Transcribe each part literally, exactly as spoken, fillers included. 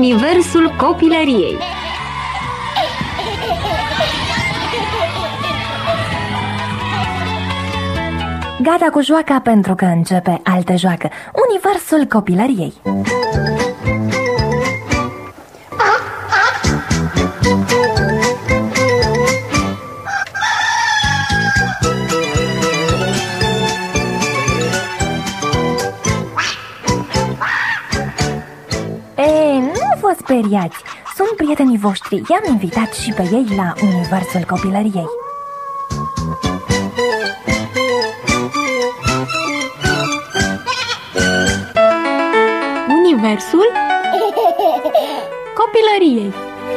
universul copilăriei. Gata cu joaca pentru că începe altă joacă, universul copilăriei. Ei, nu vă speriați, sunt prietenii voștri, i-am invitat și pe ei la universul copilăriei. Universul copilăriei.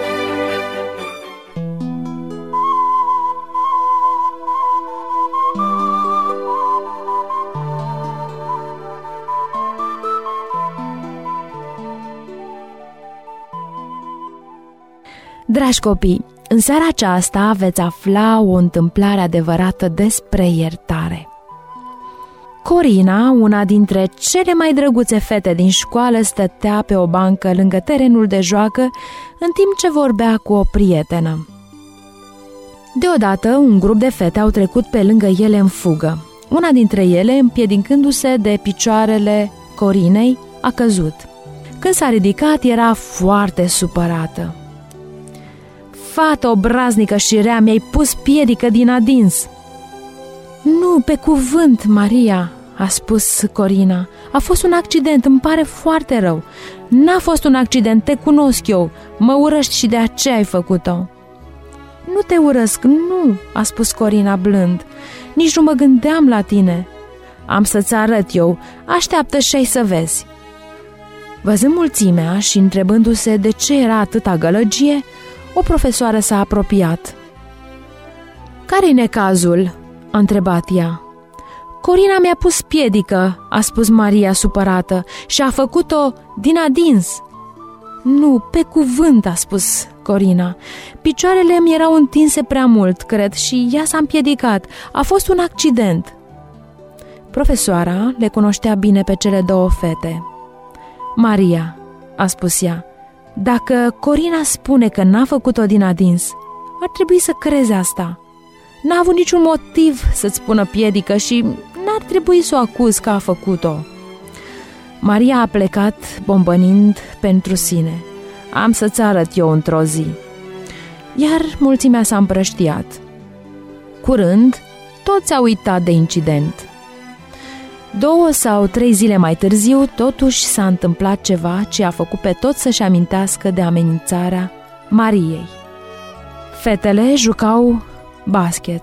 Dragi copii, în seara aceasta veți afla o întâmplare adevărată despre iertare. Corina, una dintre cele mai drăguțe fete din școală, stătea pe o bancă lângă terenul de joacă, în timp ce vorbea cu o prietenă. Deodată, un grup de fete au trecut pe lângă ele în fugă. Una dintre ele, împiedicându-se de picioarele Corinei, a căzut. Când s-a ridicat, era foarte supărată. "Fată obraznică și rea, mi-ai pus piedică din adins." "Nu, pe cuvânt, Maria," a spus Corina. "A fost un accident, îmi pare foarte rău." "N-a fost un accident, te cunosc eu. Mă urăști și de aceea ai făcut-o." "Nu te urăsc, nu," a spus Corina blând. "Nici nu mă gândeam la tine." "Am să-ți arăt eu. Așteaptă și ai să vezi." Văzând mulțimea și întrebându-se de ce era atâta gălăgie, o profesoară s-a apropiat. "Care-i necazul?" a întrebat ea. "Corina mi-a pus piedică," a spus Maria supărată, "și a făcut-o din adins." "Nu, pe cuvânt," a spus Corina. "Picioarele mi erau întinse prea mult, cred, și ea s-a împiedicat. A fost un accident." Profesoara le cunoștea bine pe cele două fete. "Maria," a spus ea, "dacă Corina spune că n-a făcut-o din adins, ar trebui să crezi asta. N-a avut niciun motiv să-ți spună piedică și n-ar trebui să o acuzi că a făcut-o." Maria a plecat bombănind pentru sine. "Am să-ți arăt eu într-o zi." Iar mulțimea s-a împrăștiat. Curând, toți au uitat de incident. Două sau trei zile mai târziu, totuși s-a întâmplat ceva ce a făcut pe toți să-și amintească de amenințarea Mariei. Fetele jucau basket.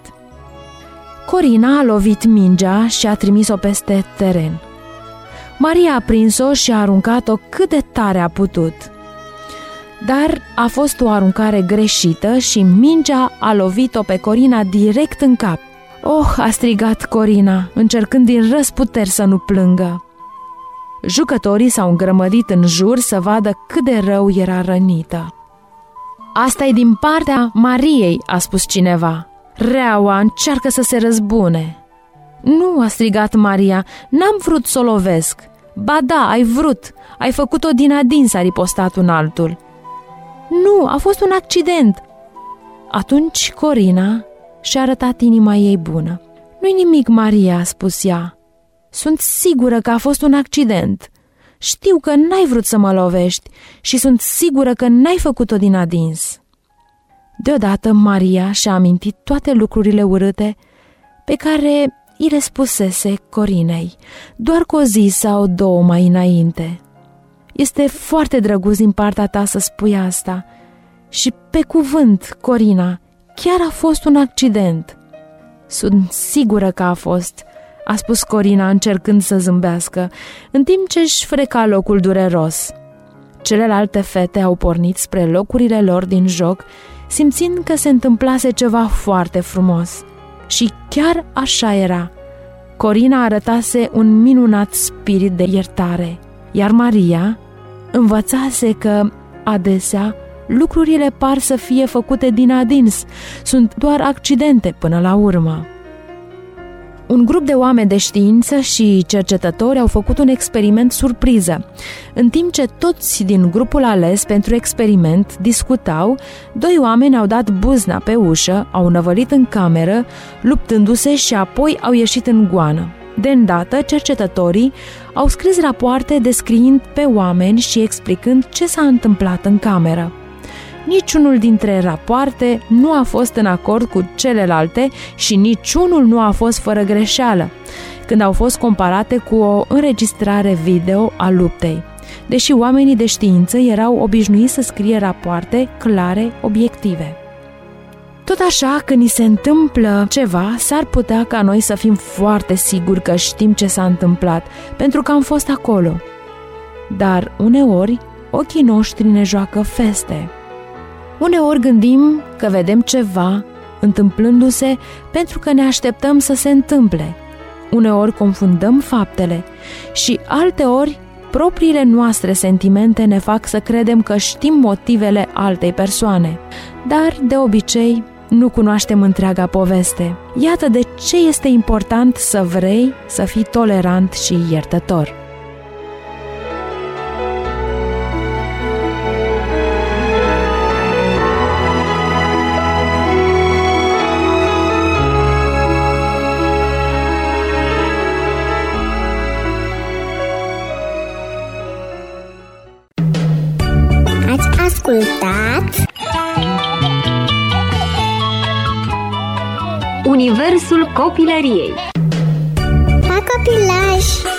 Corina a lovit mingea și a trimis-o peste teren. Maria a prins-o și a aruncat-o cât de tare a putut. Dar a fost o aruncare greșită și mingea a lovit-o pe Corina direct în cap. "Oh!" a strigat Corina, încercând din răzputeri să nu plângă. Jucătorii s-au îngrămădit în jur să vadă cât de rău era rănită. "Asta e din partea Mariei," a spus cineva. "Reaua încearcă să se răzbune." "Nu," a strigat Maria, "n-am vrut să o lovesc." "Ba da, ai vrut, ai făcut-o din adins," a ripostat un altul. "Nu, a fost un accident." Atunci Corina și-a arătat inima ei bună. "Nu-i nimic, Maria," a spus ea. "Sunt sigură că a fost un accident. Știu că n-ai vrut să mă lovești și sunt sigură că n-ai făcut-o din adins." Deodată Maria și-a amintit toate lucrurile urâte pe care i le spusese Corinei, doar cu o zi sau două mai înainte. "Este foarte drăguț din partea ta să spui asta. Și pe cuvânt, Corina, chiar a fost un accident." "Sunt sigură că a fost," a spus Corina încercând să zâmbească, în timp ce își freca locul dureros. Celelalte fete au pornit spre locurile lor din joc, simțind că se întâmplase ceva foarte frumos. Și chiar așa era. Corina arătase un minunat spirit de iertare, iar Maria învățase că, adesea, lucrurile par să fie făcute din adins, sunt doar accidente până la urmă. Un grup de oameni de știință și cercetători au făcut un experiment surpriză. În timp ce toți din grupul ales pentru experiment discutau, doi oameni au dat buzna pe ușă, au năvălit în cameră, luptându-se și apoi au ieșit în goană. De îndată, cercetătorii au scris rapoarte descriind pe oameni și explicând ce s-a întâmplat în cameră. Niciunul dintre rapoarte nu a fost în acord cu celelalte și niciunul nu a fost fără greșeală, când au fost comparate cu o înregistrare video a luptei, deși oamenii de știință erau obișnuiți să scrie rapoarte clare, obiective. Tot așa, când ni se întâmplă ceva, s-ar putea ca noi să fim foarte siguri că știm ce s-a întâmplat, pentru că am fost acolo. Dar uneori, ochii noștri ne joacă feste. Uneori gândim că vedem ceva întâmplându-se pentru că ne așteptăm să se întâmple. Uneori confundăm faptele și alteori propriile noastre sentimente ne fac să credem că știm motivele altei persoane. Dar, de obicei, nu cunoaștem întreaga poveste. Iată de ce este important să vrei să fii tolerant și iertător. Ascultat Universul copilăriei. Pa copilaj!